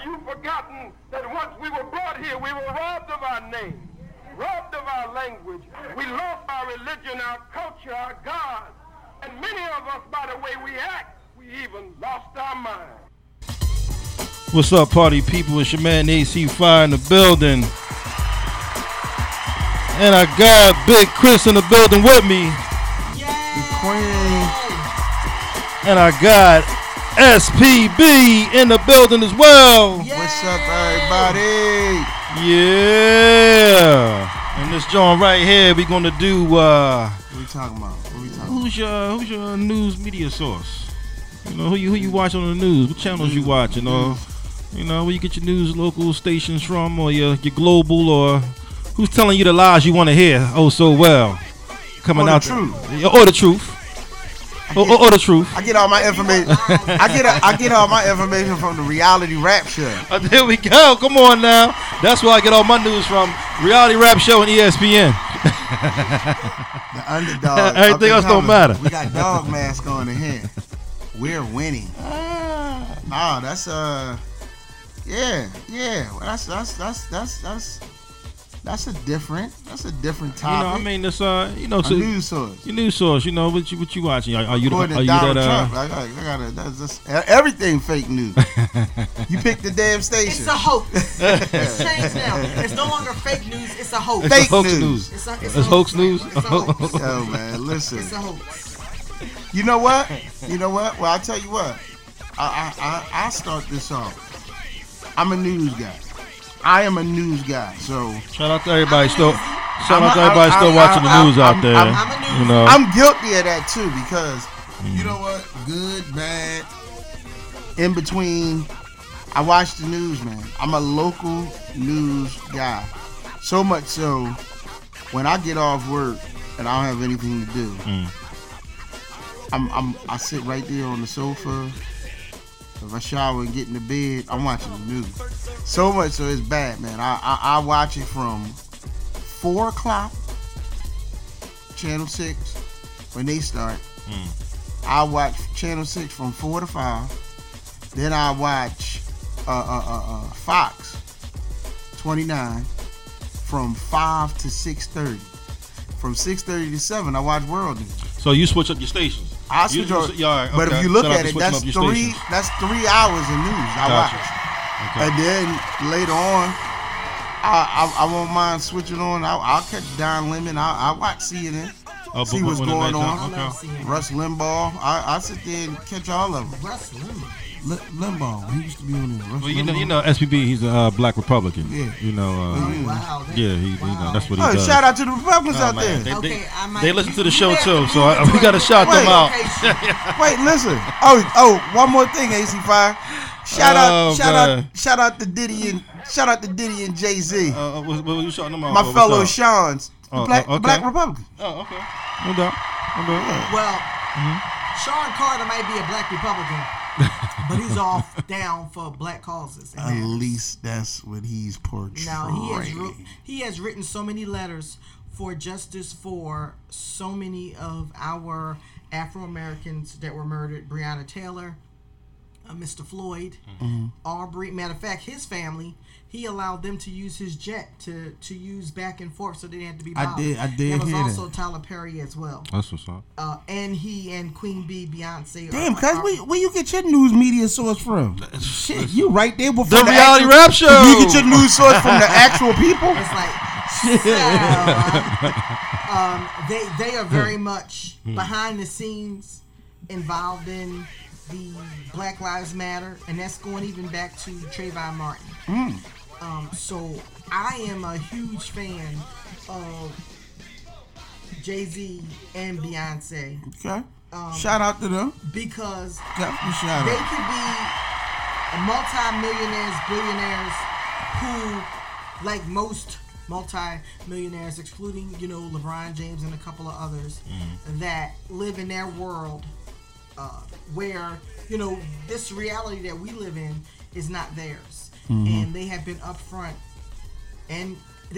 Have you forgotten that once we were brought here, we were robbed of our name, robbed of our language. We lost our religion, our culture, our God. And many of us, by the way we act, we even lost our mind. What's up, party people? It's your man AC Fire in the building. And I got Big Chris in the building with me. The Queen. And I got SPB in the building as well. Yay. What's up, everybody? Yeah. And this joint right here, we're gonna do. What we talking about? Who's your news media source? You know who you watch on the news? What channels you watch? You know where you get your news, local stations from, or your global, or who's telling you the lies you want to hear? Oh, so well, coming out the truth, or the truth. Or the truth. I get all my information. I get all my information from the Reality Rap Show. There we go. Come on now. That's where I get all my news from. Reality Rap Show and ESPN. The underdog. Everything else don't matter. We got dog mask on in here. We're winning. Oh, that's yeah. Well, that's a different topic. I mean, it's a news source. Your news source. What you watching? Are you Trump, that's everything fake news. You pick the damn station. It's a hoax. It's changed now. It's no longer fake news. It's a hoax. It's fake hoax news. It's hoax news. It's a hoax. Yo, man, listen. It's a hoax. You know what? Well, I'll tell you what. I start this off. I'm a news guy. I am a news guy, so shout out to everybody still watching the news out there. I'm guilty of that too because you know what? Good, bad, in between. I watch the news, man. I'm a local news guy. So much so, when I get off work and I don't have anything to do, I sit right there on the sofa. If I shower and get in the bed, I'm watching the news. So much so it's bad, man. I watch it from 4 o'clock, Channel 6, when they start. I watch Channel 6 from 4 to 5. Then I watch Fox 29 from 5 to 6:30. From 6:30 to 7, I watch World News. So you switch up your stations. I switch up, but if you look at it, that's 3 hours of news I watch. Okay. And then later on, I won't mind switching on. I'll catch Don Lemon. I'll watch CNN. See what's going on. Okay. Rush Limbaugh. I sit there and catch all of them. Rush Limbaugh. Limbaugh. He used to be on there. Well, you know, SPB. He's a black Republican. Yeah. Wow. Yeah, that's what he does. Shout out to the Republicans out there. They listen to the show too, so we got to shout them out. Wait, listen. Oh, one more thing, AC Fire. Shout out to Diddy and Jay-Z. What were you shouting them out? My fellow Sean's black Republican. Oh, okay. No doubt. Well, Sean Carter might be a black Republican, but he's all down for black causes. At least that's what he's portraying. Now he has written so many letters for justice for so many of our Afro Americans that were murdered. Breonna Taylor, Mr. Floyd, Aubrey. Matter of fact, his family, he allowed them to use his jet to use back and forth, so they didn't have to be bothered. I did there was hear also that. Tyler Perry as well. That's what's up. And he and Queen Bee, Beyonce. Damn, cuz where you get your news media source from? Shit, you right there before the Reality Rap Show. You get your news source from the actual people? It's like, they are very much behind the scenes involved in the Black Lives Matter, and that's going even back to Trayvon Martin. So I am a huge fan of Jay-Z and Beyonce. Okay. Shout out to them. Because definitely shout they out. could be multi-millionaires, billionaires who, like most multi-millionaires, excluding, LeBron James and a couple of others, that live in their world where, this reality that we live in is not theirs. And they have been upfront, and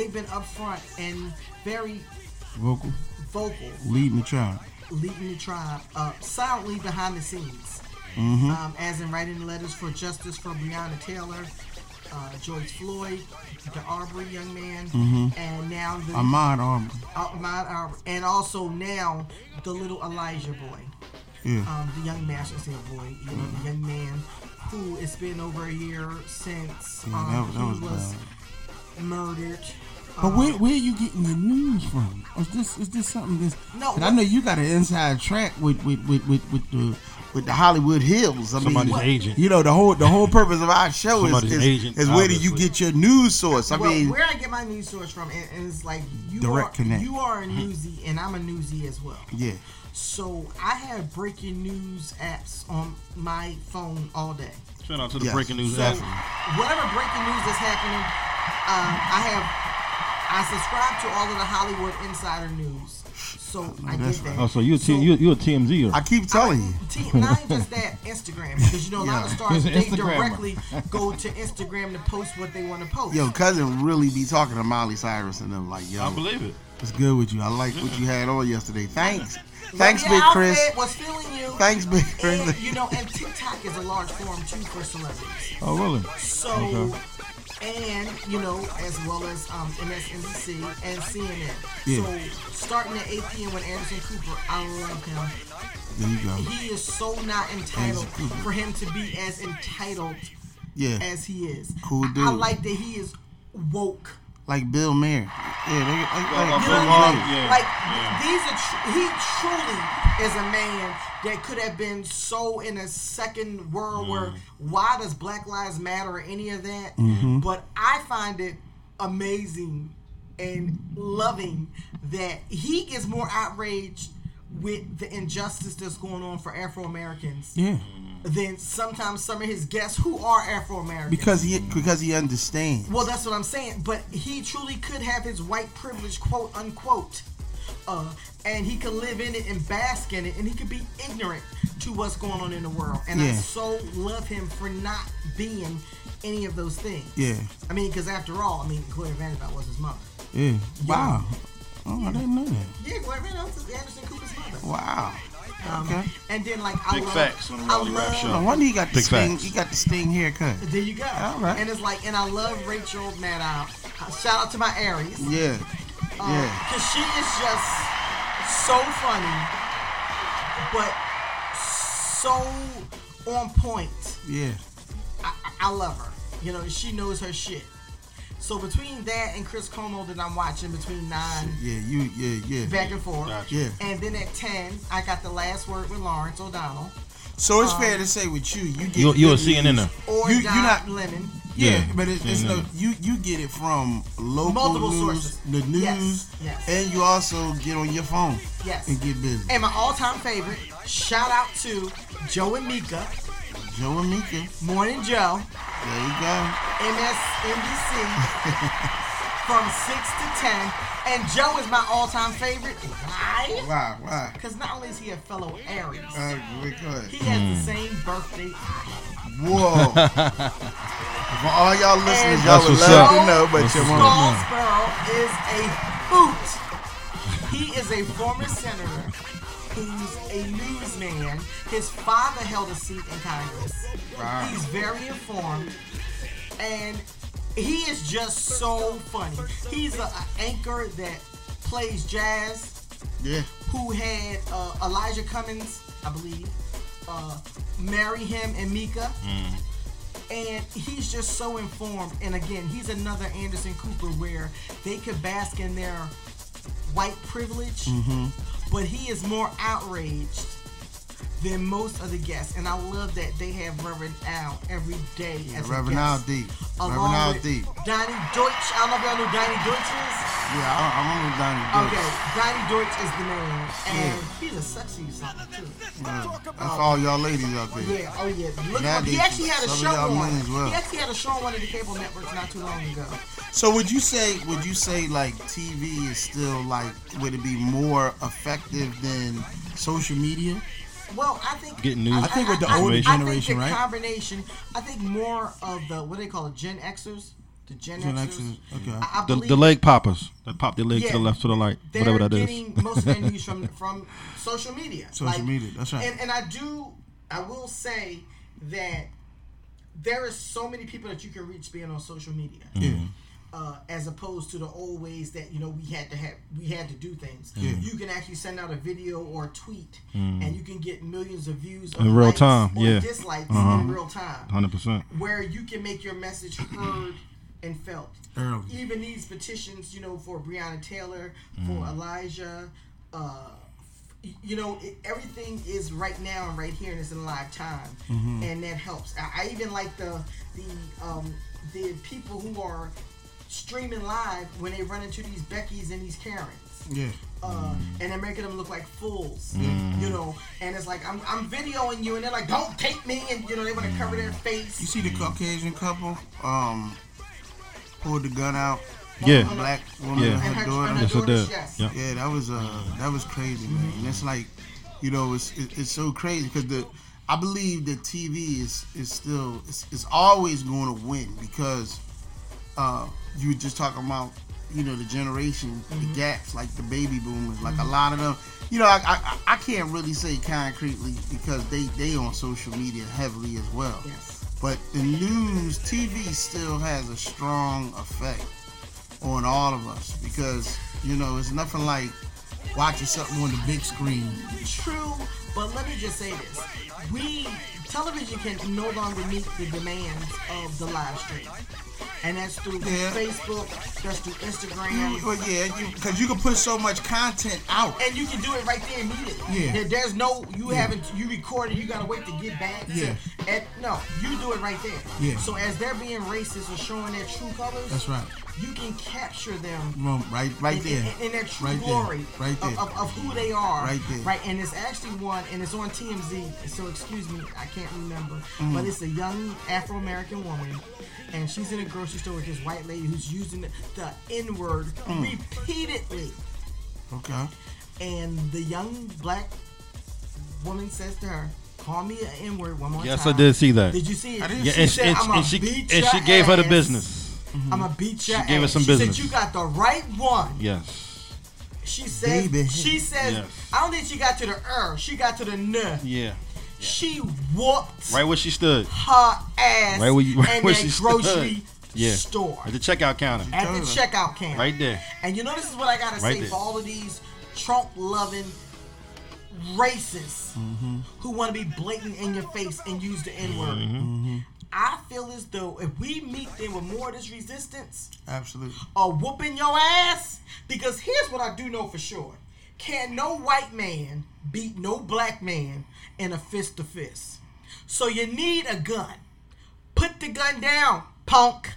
very vocal, leading the tribe, silently behind the scenes, as in writing letters for justice for Breonna Taylor, George Floyd, the Arbery young man, Mm-hmm. and now the Ahmaud Arbery. Ahmaud Arbery, and also now the little Elijah boy, Yeah. the young man, I should say boy, you know, the young man who it's been over a year since Yeah, that he was was bad. murdered. But where are you getting your news from? Or is this something that's... No, And I know you got an inside track with With the Hollywood Hills. I Somebody's mean, agent. you know, the whole purpose of our show Somebody's agent, is where do you obviously. get your news source? I well, mean, where I get my news source from, and it's like Direct connect. You are a newsie, and I'm a newsie as well. yeah. So I have breaking news apps on my phone all day. Shout out to the Yes, breaking news so- app. Whatever breaking news that's happening, I subscribe to all of the Hollywood Insider News, so I that's get that. Oh, so you're a TMZ. I keep telling you. Not even just that, Instagram, because you know a lot of Yeah. stars He's an they Instagrammer. directly go to Instagram to post what they want to post. Yo, cousin really be talking to Miley Cyrus and them like, yo, I believe it. what's good with you? I like what you had on yesterday. Thanks. Love Thanks, your Big Chris. outfit, was feeling you. Thanks, Big And, Chris. you know, and TikTok is a large forum too for celebrities. Oh, really? So, and you know, as well as MSNBC and CNN. Yeah. So, starting at 8 p.m. with Anderson Cooper, I love him. There you go. He is so not entitled Anderson Cooper. for him to be as entitled Yeah. as he is. Cool I dude. like that he is woke. Like Bill Maher. Yeah, Bill Bill Maher. Maher. Yeah. Like he truly is a man that could have been so in a second world where why does Black Lives Matter or any of that? But I find it amazing and loving that he gets more outraged with the injustice that's going on for Afro Americans Yeah. than sometimes some of his guests who are Afro Americans. Because he understands. Well, that's what I'm saying. But he truly could have his white privilege, quote unquote, and he could live in it and bask in it, and he could be ignorant to what's going on in the world. And I Yeah. so love him for not being any of those things. Yeah. I mean, because after all, I mean, Gloria Vanderbilt was his mother. Yeah. Wow. Oh, I didn't know that. Yeah, Gloria Vanderbilt was Anderson Cooper's mother. Wow. Okay. And then like Big facts on the I Rowdy Rap love- Show. No wonder he got the Big sting. facts. He got the sting haircut. There you go. All right. And it's like, and I love Rachel Maddow. Shout out to my Aries. Yeah. Yeah. Because she is just so funny, but so on point. Yeah. I love her. You know, she knows her shit. So between that and Chris Como that I'm watching between 9 Yeah. back and forth, Gotcha. Yeah. and then at 10 I got The Last Word with Lawrence O'Donnell So it's fair to say with you, you get You a good CNN news. or You Don not. Lemon. Yeah, Yeah. but it's Yeah. no. You get it from local Multiple news, sources. the news, Yes. and you also get on your phone Yes. and get busy. And my all-time favorite, shout out to Joe and Mika, Joe and Mika, Morning Joe, there you go. MSNBC, from 6 to 10. And Joe is my all-time favorite. Why? Why? Because not only is he a fellow Aries, Because he has the same birthday I have. whoa. For all y'all listeners, And y'all That's would what's love up. to know, but That's you what's won't. Scottsboro is a hoot. He is a former senator who's a newsman. His father held a seat in Congress. Wow. He's very informed, and he is just so funny. He's an anchor that plays jazz, Yeah. who had Elijah Cummings, I believe, marry him and Mika. And he's just so informed. And again, he's another Anderson Cooper where they could bask in their white privilege, but he is more outraged than most of the guests. And I love that they have Reverend Al every day as Reverend a Al guest. D. Reverend Along Al with D. Donnie Deutsch. I don't know if y'all know Donnie Deutsch is. Yeah, I remember Donnie Deutsch. Okay, Donnie Deutsch is the man. And he's a sexy something too. That's all y'all ladies out there. Yeah, oh yeah. Look Now him up. He they- actually had a some of show y'all on. men as well. He actually had a show on one of the cable networks not too long ago. So would you say like TV is still like, would it be more effective than social media? Well, I think Getting news. I think with the I- older I generation, think the right? combination. I think more of the what do they call it, Gen Xers, the Gen Gen Xers. Xers, okay. I The believe leg poppers that pop their leg to Yeah. the left, to the right, they're whatever that is. getting most of their news from social media. Social media, that's right. And I will say that there is so many people that you can reach being on social media. Yeah. As opposed to the old ways that we had to do things. Yeah. You can actually send out a video or a tweet, and you can get millions of views In real time, or yeah. dislikes in real time. 100%. Where you can make your message heard and felt. Early. Even these petitions, for Breonna Taylor, for Elijah, everything is right now and right here, and it's in live time, and that helps. I even like the people who are streaming live when they run into these Beckys and these Karens. Yeah. And they're making them look like fools, and it's like I'm videoing you, and they're like, "Don't take me," and they want to cover their face. You see the Caucasian couple pulled the gun out. Yeah. A black woman Yeah. and And her her daughter. Yes, it did. yes. Yeah. Yeah, that was crazy, man. And it's like, it's so crazy because I believe that TV is still it's always going to win because you were just talking about the generation, the gaps, like the baby boomers, like a lot of them. I can't really say concretely because they on social media heavily as well. Yes. But the news, TV still has a strong effect on all of us because it's nothing like watching something on the big screen. True, but let me just say this: television can no longer meet the demands of the live stream, and that's through Facebook, that's through Instagram. Well, because you can put so much content out, And you can do it right there immediately. Yeah. There's no, you recorded, you gotta wait to get back. No, you do it right there. Yeah. So as they're being racist or showing their true colors, That's right. you can capture them Right there. in their true Right there. glory Right there. of who they are. Right there. Right, and it's actually one, and it's on TMZ, so excuse me, I can't remember, but it's a young Afro-American woman, and she's in a grocery store with this white lady who's using the N-word repeatedly. Okay. And the young black woman says to her, "Call me an N-word one more time." Yes, I did see that. Did you see it? I did Yeah, see and, said, and, "I'ma and she beat and your she gave her the ass. business. I'm gonna beat your ass." gave us some she business. said, "You got the right one." Yes. She says, Baby. she says, Yes. I don't think she got to the she got to the n. Yeah. She whooped Right where she stood. her ass Right where you- right in where that she stood. grocery Yeah. store. At the checkout counter. At the checkout counter. Right there. And this is what I gotta Right say there. for all of these Trump-loving racists who want to be blatant in your face and use the N-word. I feel as though if we meet them with more of this resistance, Absolutely. or whooping your ass, because here's what I do know for sure: can no white man beat no black man in a fist to fist. So you need a gun. Put the gun down, punk.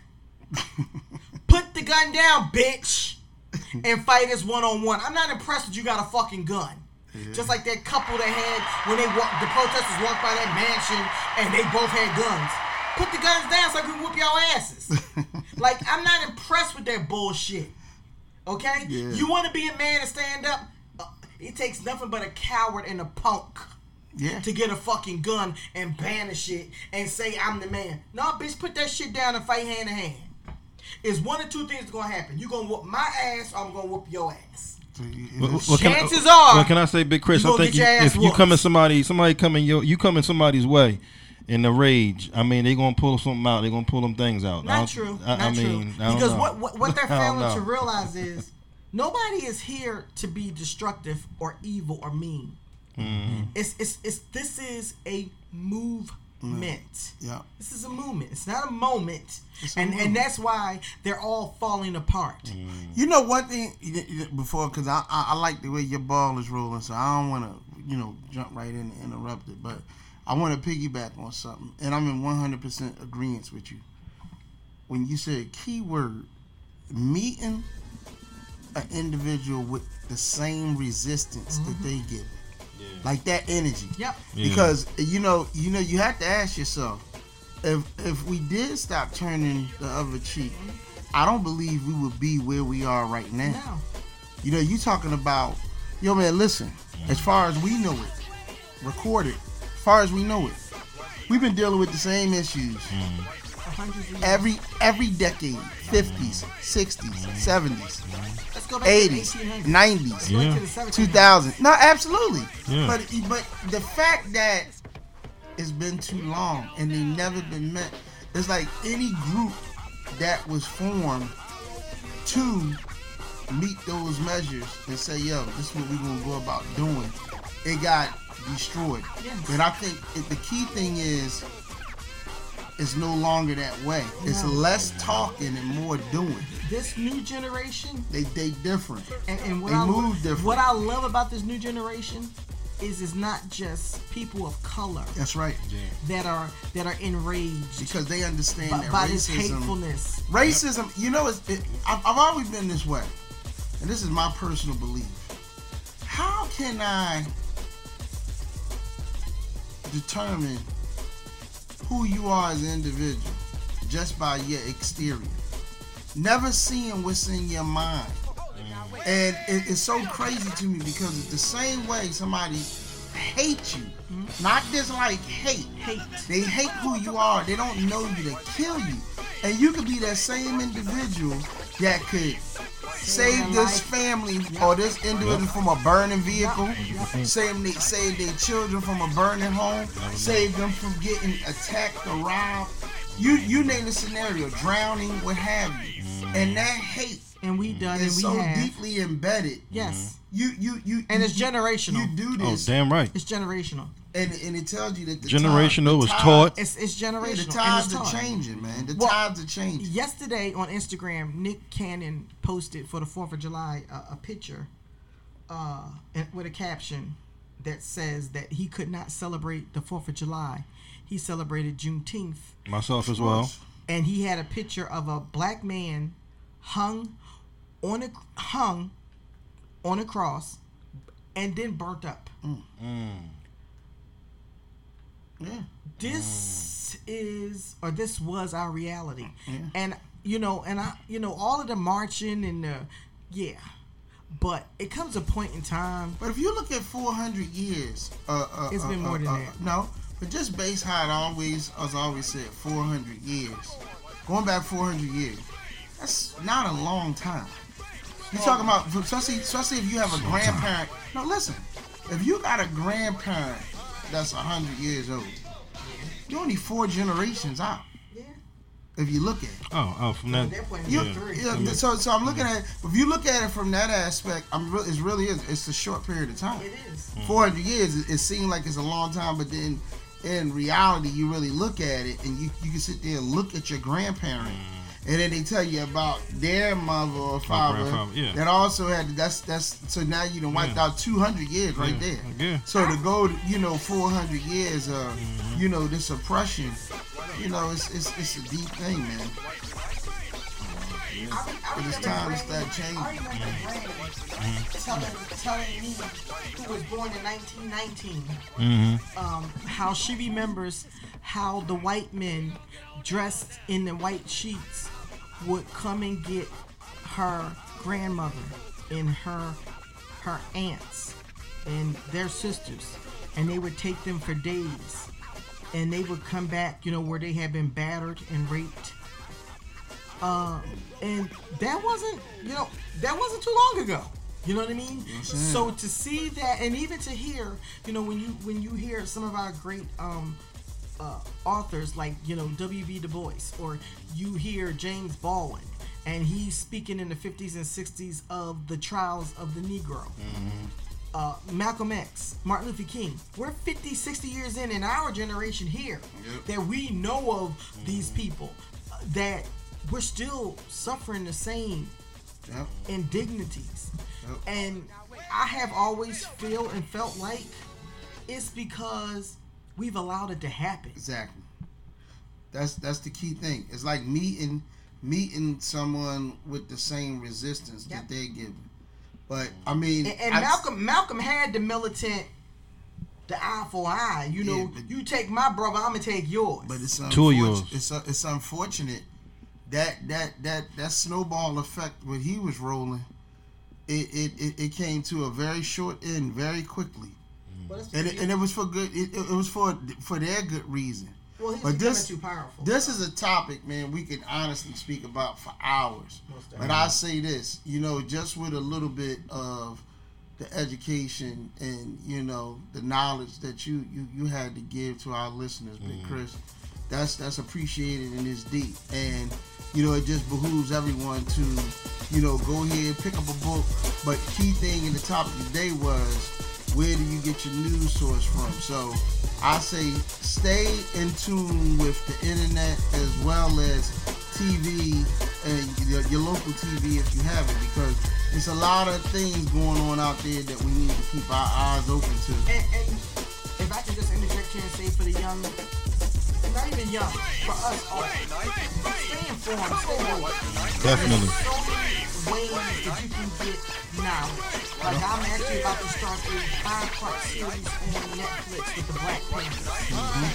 Put the gun down, bitch, and fight us one-on-one. I'm not impressed that you got a fucking gun. Just like that couple that had when the protesters walked by that mansion and they both had guns. Put the guns down so I can whoop your asses. Like, I'm not impressed with that bullshit. Okay? Yeah. You want to be a man and stand up? It takes nothing but a coward and a punk to get a fucking gun and banish it and say, I'm the man. No, bitch, put that shit down and fight hand to hand. It's one of two things going to happen. You going to whoop my ass or I'm going to whoop your ass. Chances are, what can I say, Big Chris? you I gonna think get your ass if you come in whooped. somebody come in you come in somebody's way in the rage. I mean, they gonna pull something out. They gonna pull them things out. Not true. I Not mean, true. I don't Because know. what they're I don't failing to know. realize is nobody is here to be destructive or evil or mean. It's this is a movement. Yeah. This is a movement. It's not a moment. It's a And movement. that's why they're all falling apart. You know one thing before, because I like the way your ball is rolling, so I don't want to jump right in and interrupt it, but I want to piggyback on something, and I'm in 100% agreement with you. When you said keyword, meeting an individual with the same resistance that they get, like that energy. Yep. Yeah. Because you have to ask yourself, if we did stop turning the other cheek, I don't believe we would be where we are right now. No. You talking about, man, listen, as far as we know it, recorded, as far as we know it, we've been dealing with the same issues Hundreds of years. every decade, 50s, 60s, 70s, Let's go back to the 80s, 1800s. 90s, Let's go back to the 1700s. 2000. No, absolutely. Yeah. But the fact that it's been too long, and they never been met. It's like any group that was formed to meet those measures and say, yo, this is what we're going to go about doing, it got destroyed. Yes. But I think the key thing is, it's no longer that way. It's No. less talking and more doing. This new generation, They different. and what They I move different. what I love about this new generation is it's not just people of color That's right. that are enraged Because they understand that by this racism. hatefulness. Racism, you know, I've always been this way, and this is my personal belief. How can I determine who you are as an individual just by your exterior? Never seeing what's in your mind. And it's so crazy to me because it's the same way somebody hates you, not dislike, hate. They hate who you are. They don't know you to kill you. And you could be that same individual that could save this family or this individual from a burning vehicle, save their children from a burning home, save them from getting attacked or robbed. You name the scenario, drowning, what have you. And that hate And we done, and is we so have. deeply embedded. Yes, You and it's generational. You do Oh, this, damn right. It's generational. and it tells you that the Generational was tide- taught. It's Yeah, generational. the and tides it's are taught. changing, man. The Well, tides are changing. Yesterday on Instagram, Nick Cannon posted for the 4th of July a picture with a caption that says that he could not celebrate the 4th of July. He celebrated Juneteenth. Myself as well. And he had a picture of a black man hung on a cross and then burnt up. Yeah. This this was our reality. Yeah. And all of the marching and but it comes a point in time. But if you look at 400 years, It's been more than that. No, but just base how as I always said, 400 years. Going back 400 years, that's not a long time. You're talking about, especially if you have a grandparent. No, listen, if you got a grandparent that's 100 years old, you're only 4 generations out. Yeah. If you look at it. Oh, from that. At that point, You, it's three. yeah, so I'm looking at it. If you look at it from that aspect, it's a short period of time. It is. 400 years, it seems like it's a long time, but then in reality, you really look at it, and you can sit there and look at your grandparent, and then they tell you about their mother or father grandfather, yeah. that also had that's so now you done wiped out 200 years right there. Yeah. So to go, 400 years of, this oppression, it's a deep thing, man. But it's time to start changing. I remember Brandon telling me, who was born in 1919, how she remembers how the white men dressed in the white sheets would come and get her grandmother and her aunts and their sisters, and they would take them for days, and they would come back, where they had been battered and raped. And that wasn't too long ago. You know what I mean? So to see that, and even to hear, when you hear some of our great authors like W.B. Du Bois, or you hear James Baldwin, and he's speaking in the 50s and 60s of the trials of the Negro. Malcolm X, Martin Luther King. We're 50, 60 years in our generation here that we know of these people, that we're still suffering the same indignities. And I have always felt like it's because we've allowed it to happen. Exactly. That's the key thing. It's like meeting someone with the same resistance that they're giving. But I mean, and Malcolm had the militant, the eye for eye. You take my brother, I'm gonna take yours. But it's Two of unfortunate. yours. It's unfortunate that snowball effect when he was rolling, it came to a very short end very quickly, and it was for good. It was for their good reason. Well, he's but becoming too powerful. This is a topic, man, we can honestly speak about for hours. But I say this, just with a little bit of the education and the knowledge that you had to give to our listeners, Big Chris. That's appreciated and it's deep. And it just behooves everyone to go ahead, pick up a book. But key thing in the topic today was, where do you get your news source from? So I say stay in tune with the internet as well as TV and your local TV if you have it, because there's a lot of things going on out there that we need to keep our eyes open to. And if I can just interject here and say, for the young, not even young, for us all, stay informed, stay woke. Definitely. There's so many ways that you can get knowledge. Like, I'm actually about to start a 5-part series on Netflix with the Black Panthers.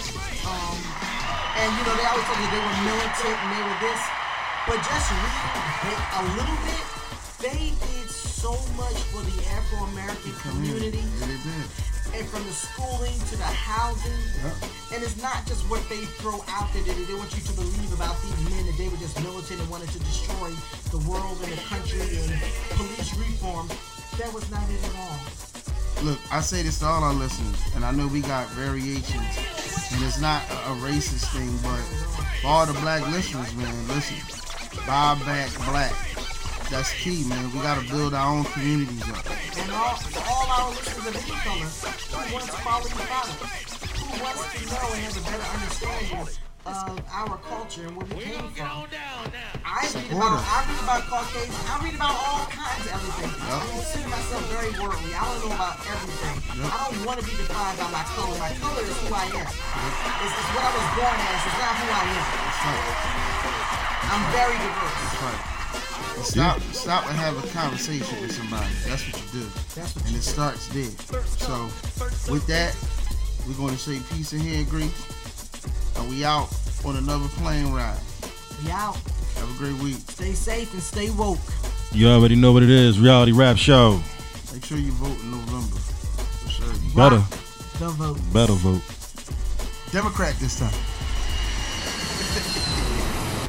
And they always told me they were militant and they were this, but just reading a little bit, they did so much for the Afro-American community. Yeah, they did. And from the schooling to the housing. And it's not just what they throw out there that they want you to believe about these men, that they were just militant and wanted to destroy the world and the country and police reform. That was not it at all. Look, I say this to all our listeners, and I know we got variations, and it's not a racist thing, but for all the black listeners, man, listen, buy back black. That's key, man. We gotta build our own communities up. And all our listeners of any color who wants to follow your father, who wants to know and have a better understanding of our culture and where we came from. I read about Caucasians. I read about all kinds of everything. I consider myself very worldly. I don't know about everything. I don't want to be defined by my color. My color is who I am. It's what I was born as. It's not who I am. I'm very diverse. That's right. Stop and have a conversation with somebody. That's what you do. And it starts there. So, with that, we're going to say peace and hair grease. And we out on another plane ride. We out. Have a great week. Stay safe and stay woke. You already know what it is. Reality Rap Show. Make sure you vote in November. For sure. Better. The vote. Better vote. Democrat this time.